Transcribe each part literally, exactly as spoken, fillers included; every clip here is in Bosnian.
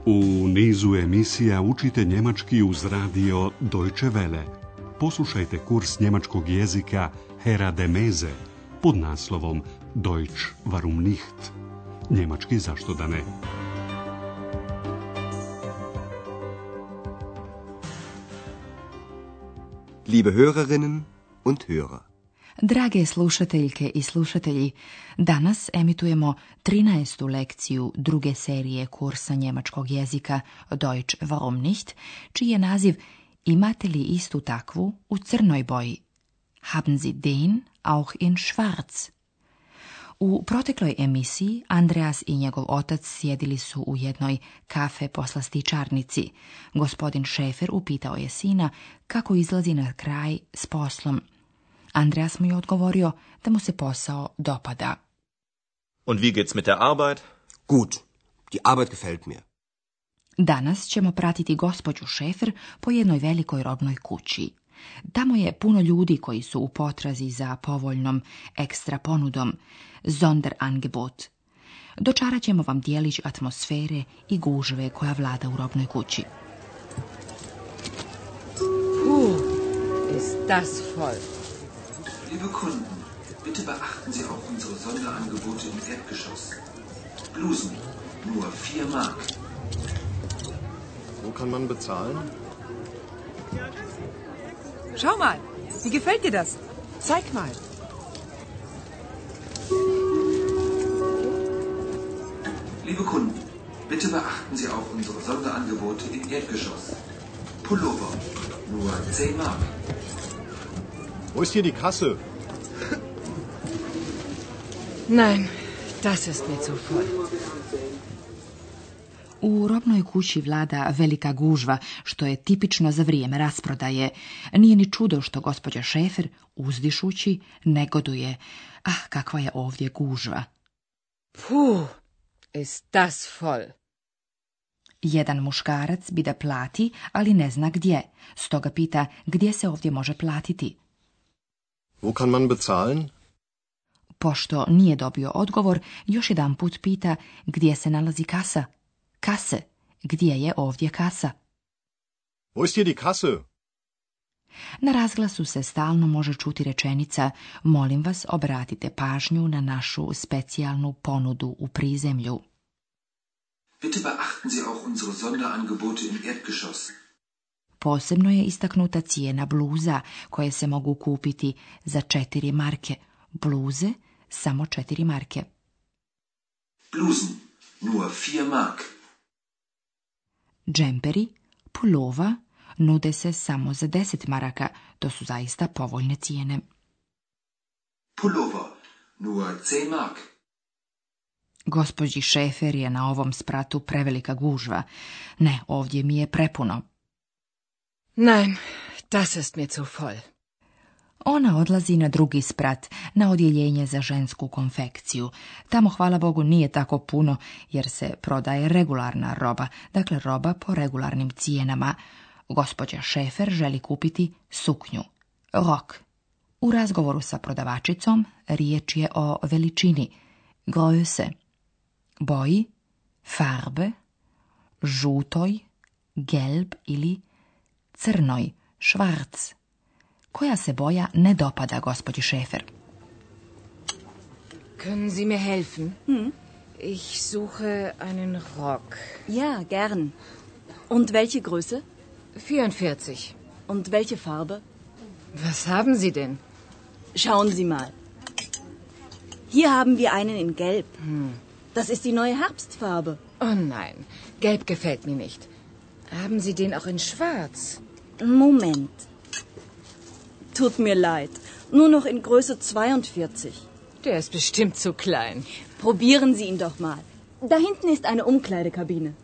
U nizu emisija učite njemački uz radio Deutsche Welle. Poslušajte kurs njemačkog jezika Herr de Meze pod naslovom Deutsch warum nicht? Njemački zašto da ne? Liebe Hörerinnen und Hörer. Drage slušateljke i slušatelji, danas emitujemo trinaestu lekciju druge serije kursa njemačkog jezika Deutsch warum nicht, čiji je naziv Imate li istu takvu u crnoj boji? Haben Sie den auch in schwarz? U protekloj emisiji Andreas i njegov otac sjedili su u jednoj kafe poslastičarnici. Gospodin Schäfer upitao je sina kako izlazi na kraj s poslom. Andreas mu je odgovorio da mu se posao dopada. Und wie geht's mit der Arbeit? Gut, die Arbeit gefällt mir. Danas ćemo pratiti gospođu Schäfer po jednoj velikoj robnoj kući. Tamo je puno ljudi koji su u potrazi za povoljnom ekstra ponudom, Sonderangebot. Dočarat ćemo vam dijelić atmosfere i gužve koja vlada u robnoj kući. Puh, ist das voll. Liebe Kunden, bitte beachten Sie auch unsere Sonderangebote im Erdgeschoss. Blusen, nur vier Mark. Wo kann man bezahlen? Schau mal, wie gefällt dir das? Zeig mal. Liebe Kunden, bitte beachten Sie auch unsere Sonderangebote im Erdgeschoss. Pullover, nur zehn Mark. Wo ist hier die Kasse? Nein, das ist mir zu voll. U robnoj kući vlada velika gužva, što je tipično za vrijeme rasprodaje. Nije ni čudo što gospođa Schäfer, uzdišući, negoduje. Ah, kakva je ovdje gužva. Puh, ist das voll. Jedan muškarac bi da plati, ali ne zna gdje. Stoga pita gdje se ovdje može platiti. Wo kann man bezahlen? Pošto nije dobio odgovor, još jedan put pita gdje se nalazi kasa. Kase. Gdje je ovdje kasa? Wo ist hier die Kasse? Na razglasu se stalno može čuti rečenica molim vas obratite pažnju na našu specijalnu ponudu u prizemlju. Bitte beachten Sie auch unsere Sonderangebote im Erdgeschoss. Posebno je istaknuta cijena bluza koje se mogu kupiti za četiri marke. Bluze samo četiri marke. Blusen, nur vier Mark. Džemperi, pulova, nude se samo za deset maraka, to su zaista povoljne cijene. Pullover, nur zehn Mark. Gospođi Schäfer je na ovom spratu prevelika gužva. Ne, ovdje mi je prepuno. Nein, das ist mir zu voll. Ona odlazi na drugi sprat, na odjeljenje za žensku konfekciju. Tamo, hvala Bogu, nije tako puno, jer se prodaje regularna roba, dakle roba po regularnim cijenama. Gospođa Schäfer želi kupiti suknju, rok. U razgovoru sa prodavačicom riječ je o veličini, Größe, boji, farbe, žutoj, gelb ili crnoj, schwarz. Koja se boja ne dopada gospođi Schäfer? Können Sie mir helfen? Hm? Ich suche einen Rock. Ja, gern. Und welche Größe? vierundvierzig. Und welche Farbe? Was haben Sie denn? Schauen Sie mal. Hier haben wir einen in Gelb. Hm. Das ist die neue Herbstfarbe. Oh nein, Gelb gefällt mir nicht. Haben Sie den auch in Schwarz? Moment. Tut mir leid. Nur noch in Größe zweiundvierzig. Der ist bestimmt zu klein. Probieren Sie ihn doch mal. Da hinten ist eine Umkleidekabine.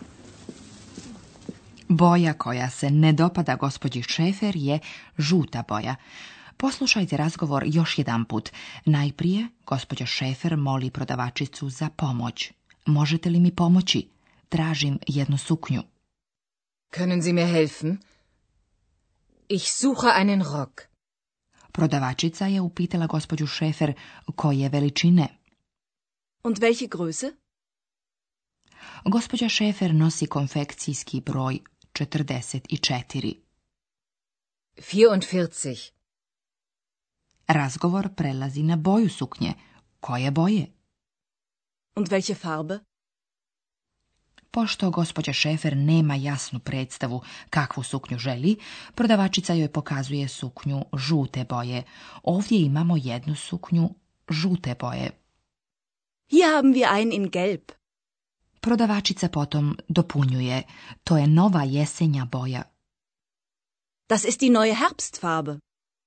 Boja koja se ne dopada gospođi Schäfer je žuta boja. Poslušajte razgovor još jedan put. Najprije gospođa Schäfer moli prodavačicu za pomoć. Možete li mi pomoći? Tražim jednu suknju. Können Sie mir helfen? Ich suche einen Rock. Prodavačica je upitala gospođu Schäfer koje veličine. Und welche Größe? Gospođa Šefer nosi konfekcijski broj četrdeset četiri. vierundvierzig. Razgovor prelazi na boju suknje. Koje boje? Und welche Farbe? Pošto gospođa Šefer nema jasnu predstavu kakvu suknju želi, prodavačica joj pokazuje suknju žute boje. Ovdje imamo jednu suknju žute boje. Hier haben wir einen in gelb. Prodavačica potom dopunjuje. To je nova jesenja boja. Das ist die neue Herbstfarbe.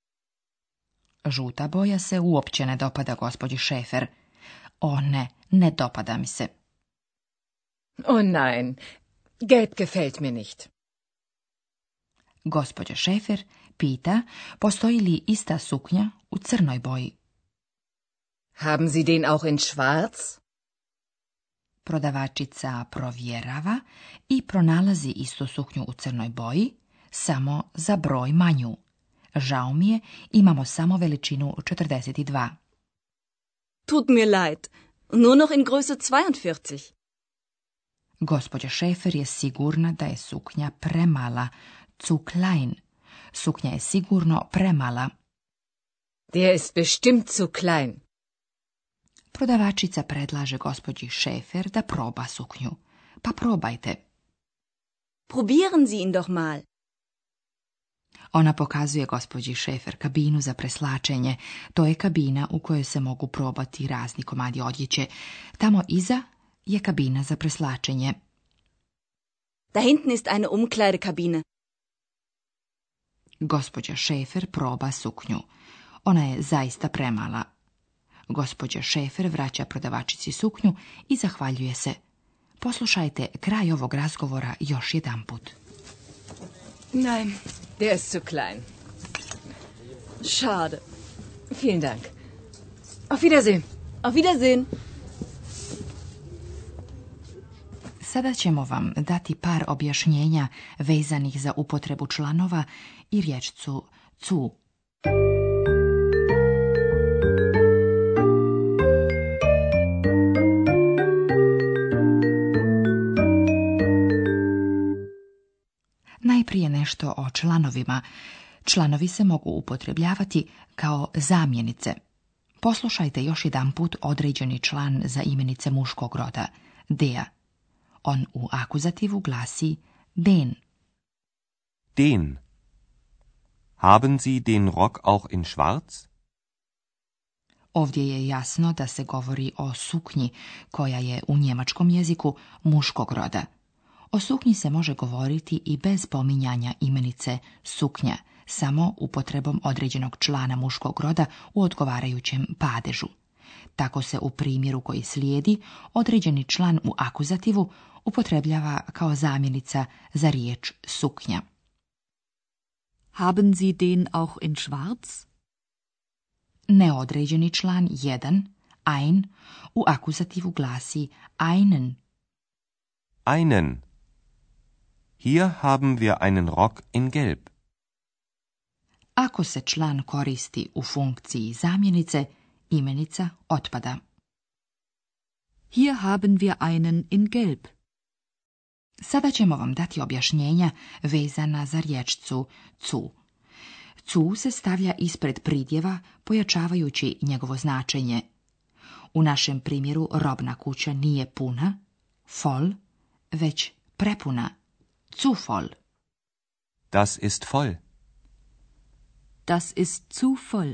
Žuta boja se uopće ne dopada gospođi Šefer. O ne, ne dopada mi se. Oh nein, gelb gefällt mir nicht. Gospođa Šefer pita postoji li ista suknja u crnoj boji. Haben Sie den auch in schwarz? Prodavačica provjerava i pronalazi istu suknju u crnoj boji, samo za broj manju. Žao mi je, imamo samo veličinu četrdeset dva. Tut mir leid, nur noch in Größe zweiundvierzig. Gospođa Šefer je sigurna da je suknja premala, zu klein. Suknja je sigurno premala. Der ist bestimmt zu klein. Prodavačica predlaže gospođi Šefer da proba suknju. Pa probajte. Probieren Sie ihn doch mal. Ona pokazuje gospođi Šefer kabinu za preslačenje. To je kabina u kojoj se mogu probati razni komadi odjeće. Tamo iza je kabina za preslačenje. Da hinten ist eine Umkleidekabine. Gospođa Šefer proba suknju. Ona je zaista premala. Gospođa Šefer vraća prodavačici suknju i zahvaljuje se. Poslušajte kraj ovog razgovora još jedanput. Nein, der ist zu klein. Schade. Vielen Dank. Auf Wiedersehen. Auf Wiedersehen. Sada ćemo vam dati par objašnjenja vezanih za upotrebu članova i rječcu zu. Najprije nešto o članovima. Članovi se mogu upotrebljavati kao zamjenice. Poslušajte još jedanput određeni član za imenice muškog roda, der. On u akuzativu glasi den. Den. Haben Sie den Rock auch in schwarz? Ovdje je jasno da se govori o suknji, koja je u njemačkom jeziku muškog roda. O suknji se može govoriti i bez pominjanja imenice suknja, samo upotrebom određenog člana muškog roda u odgovarajućem padežu. Tako se u primjeru koji slijedi određeni član u akuzativu upotrebljava kao zamjenica za riječ suknja. Haben Sie den auch in schwarz? Neodređeni član jedan, ein, u akuzativu glasi einen. Einen. Hier haben wir einen Rock in gelb. Ako se član koristi u funkciji zamjenice, imenica otpada. Hier haben wir einen in gelb. Sada ćemo vam dati objašnjenja vezana za rječcu zu. Zu se stavlja ispred pridjeva, pojačavajući njegovo značenje. U našem primjeru robna kuća nije puna, voll, već prepuna, zu voll. Das ist voll. Das ist zu voll.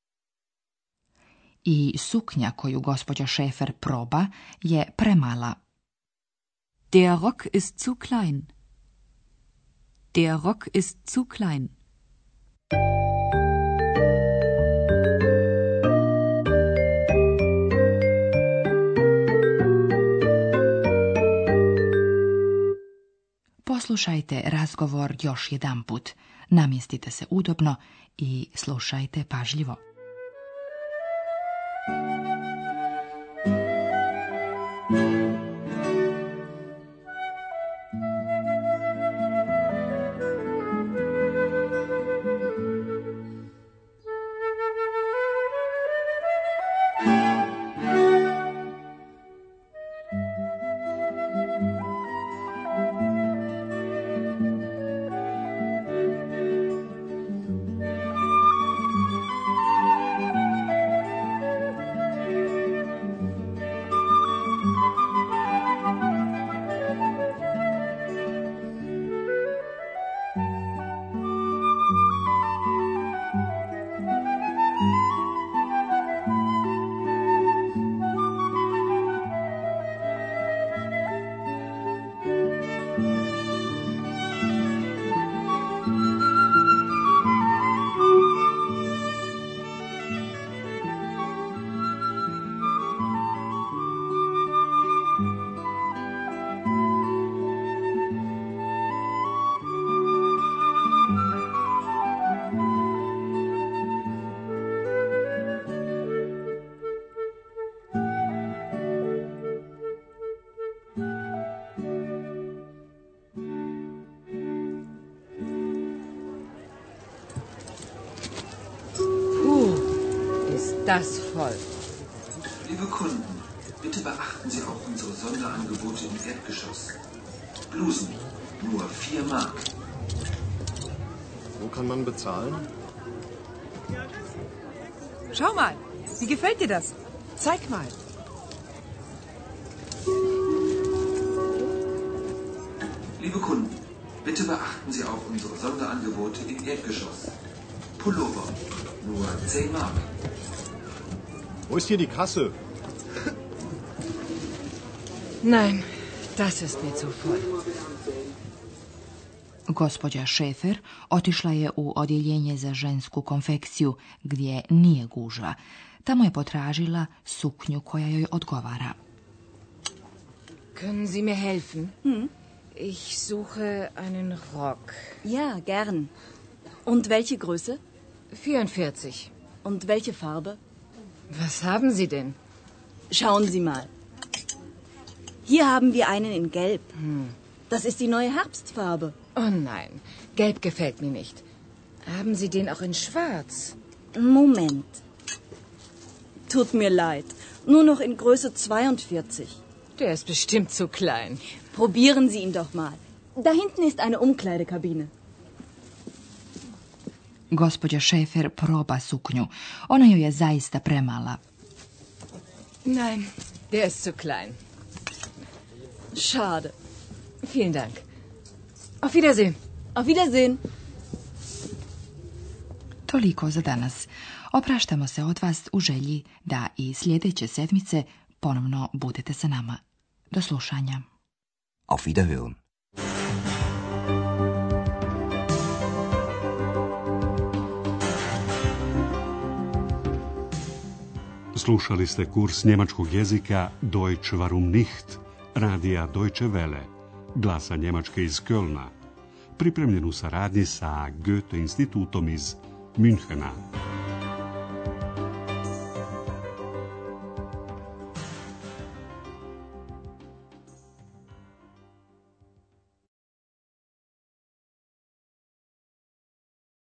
I suknja koju gospođa Šefer proba je premala. Der Rock ist zu klein. Der Rock ist zu klein. Poslušajte razgovor još jedanput. Namjestite se udobno i slušajte pažljivo. das voll. Liebe Kunden, bitte beachten Sie auch unsere Sonderangebote im Erdgeschoss. Blusen, nur vier Mark. Wo kann man bezahlen? Schau mal, wie gefällt dir das? Zeig mal. Liebe Kunden, bitte beachten Sie auch unsere Sonderangebote im Erdgeschoss. Pullover, nur zehn Mark. Wo ist hier die Kasse? Nein, das ist mir zu voll. Gospođa Šefer otišla je u odjeljenje za žensku konfekciju, gdje nije gužva. Tamo je potražila suknju koja joj odgovara. Können Sie mir helfen? Hm? Ich suche einen Rock. Ja, gern. Und welche Größe? vierundvierzig. Und welche Farbe? Was haben Sie denn? Schauen Sie mal. Hier haben wir einen in Gelb. Hm. Das ist die neue Herbstfarbe. Oh nein, Gelb gefällt mir nicht. Haben Sie den auch in Schwarz? Moment. Tut mir leid. Nur noch in Größe zweiundvierzig. Der ist bestimmt zu klein. Probieren Sie ihn doch mal. Da hinten ist eine Umkleidekabine. Gospođa Šefer proba suknju. Ona joj je zaista premala. Nein, der ist zu klein. Schade. Vielen Dank. Auf Wiedersehen. Auf Wiedersehen. Toliko za danas. Opraštamo se od vas u želji da i sljedeće sedmice ponovno budete sa nama. Do slušanja. Auf Wiederhören. Slušali ste kurs njemačkog jezika Deutsch warum nicht, radija Deutsche Welle, glasa Njemačke iz Kölna, pripremljen u saradnji sa Goethe institutom iz Münchena.